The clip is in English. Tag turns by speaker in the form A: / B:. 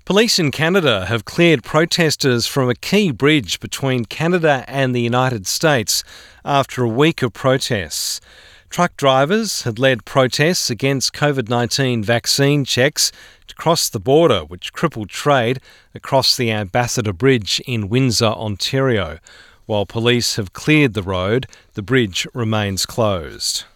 A: Police in Canada have cleared protesters from a key bridge between Canada and the United States after a week of protests. Truck drivers had led protests against COVID-19 vaccine checks to cross the border, which crippled trade across the Ambassador Bridge in Windsor, Ontario. While police have cleared the road, the bridge remains closed.